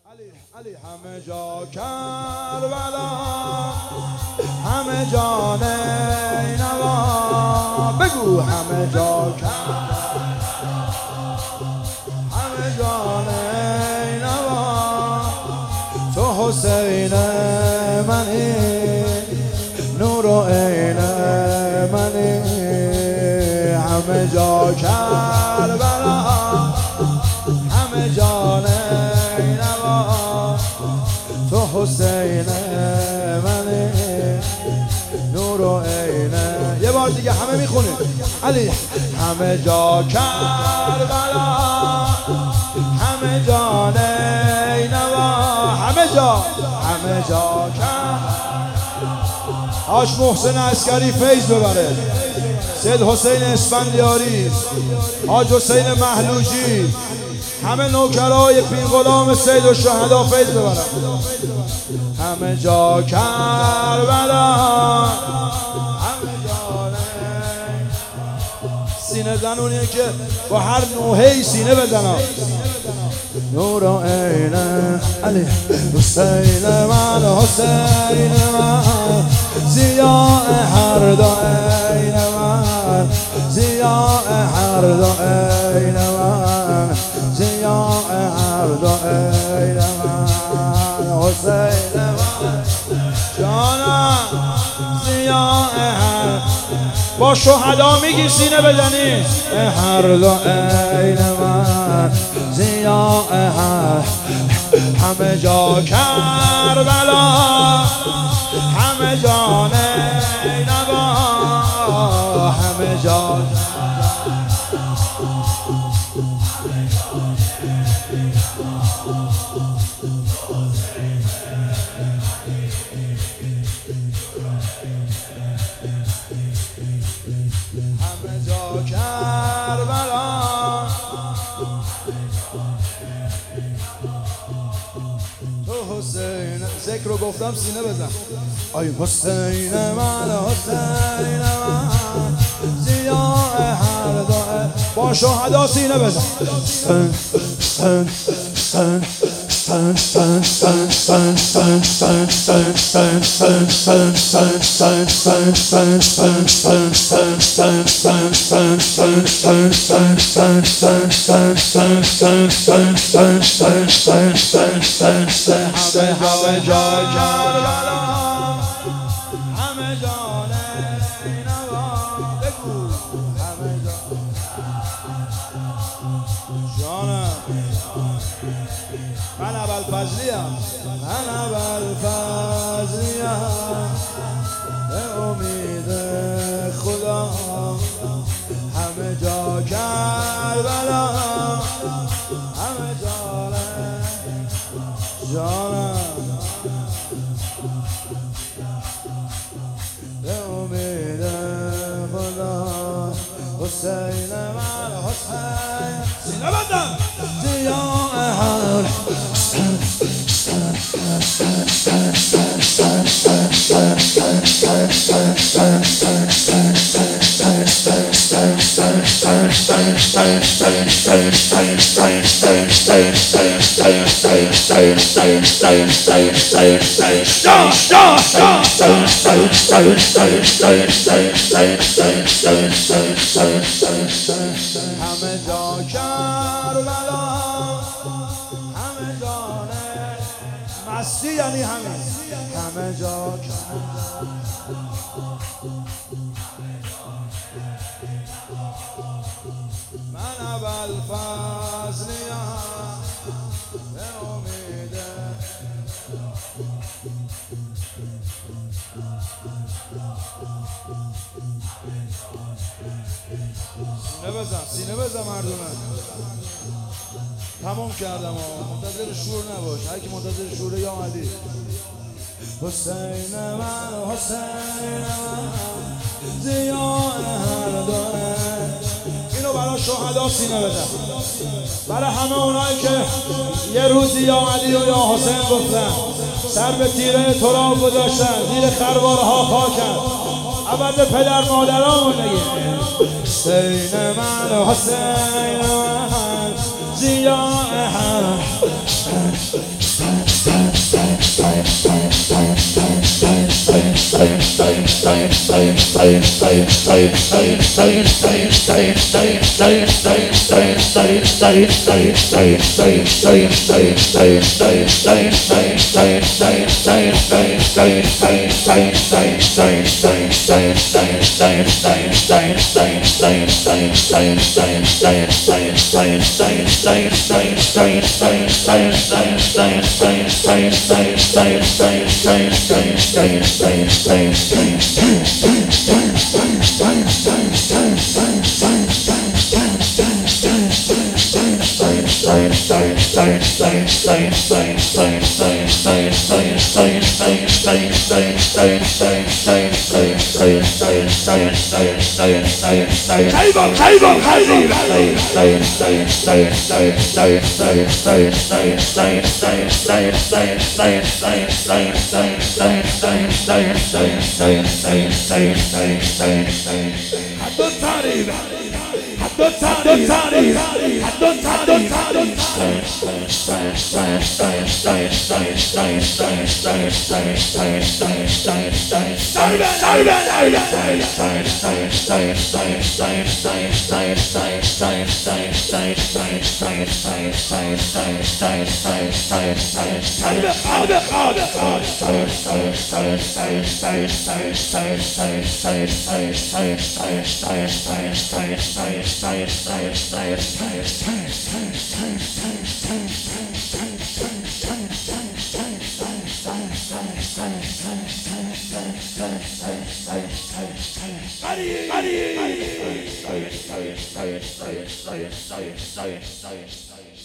علی همه جا کربلا، همه جا نینوا، بگو همه جا کربلا، همه جا نینوا، تو حسین منی، نور و عین منی، همه جا کربلا، همه جا نینوا، تو حسین منی، نور و عین. یه بار دیگه همه میخونیم. علی همه جا کربلا، همه جا نینوا، همه جا حاج محسن عسکری فیض ببره، سید حسین اسفندیاری، حاج حسین محلوجی، همه نوکرای پیر غلام سید الشهدا فیض ببرن. همه جا کربلا، همه جا سینه زنونیه که با هر نوحه‌ای سینه بزنن. نور و عین علی حسین من، حسین من، ضیاء هر دو عین من، ضیاء هر دو عین من، ضیاء هر دو عین من، حسین من جانم، ضیاء هر. با شهدا میگی سینه بزنی. هر دو عین من، ضیاء هر. همه جا کربلا، همه جا نینوا، همه جا کربلا. تو حسین ذکر رو گفتم سینه بزن. آی حسین من، حسین من، ضیاء هر دو. با شهدا سینه بزن. همه جا کربلا، همه جا نینوا، بگو همه جا جانم. من ابوالفضلیم، من ابوالفضلیم، به امید خدا. همه جا کربلا، همه جا جانم، به امید خدا. حسین من، حسین سینه بزن. ضیاء هر همه جا کربلا، همه جا مستی یعنی همین. همه جا من ابوالفضلیم، به امید سینه بزن، سینه بزن مردمه. تمام کردم ها، منتظر شور نباش. هر کی منتظر شوره یا علی. حسین من، حسین من، ضیاء هر دو. اینو برای شهدا سینه بزن. برای همه اونایی که یه روزی یا علی و یا حسین گفتن، سر به تیره تراب گذاشتن، زیر خروارها خاکن، عوض پدر مادرامون نگیم. حسین من، حسین من، ضیاء هر Allez